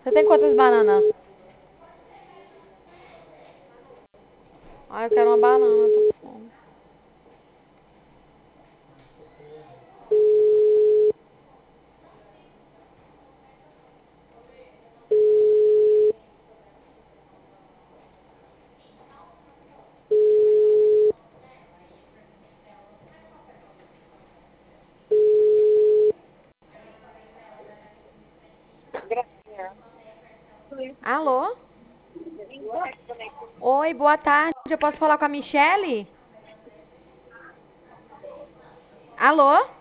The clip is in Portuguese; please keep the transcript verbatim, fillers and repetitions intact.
Você tem quantas bananas? Ah, eu quero uma banana, tô com fome. Alô? Oi, boa tarde. Eu posso falar com a Michele? Alô?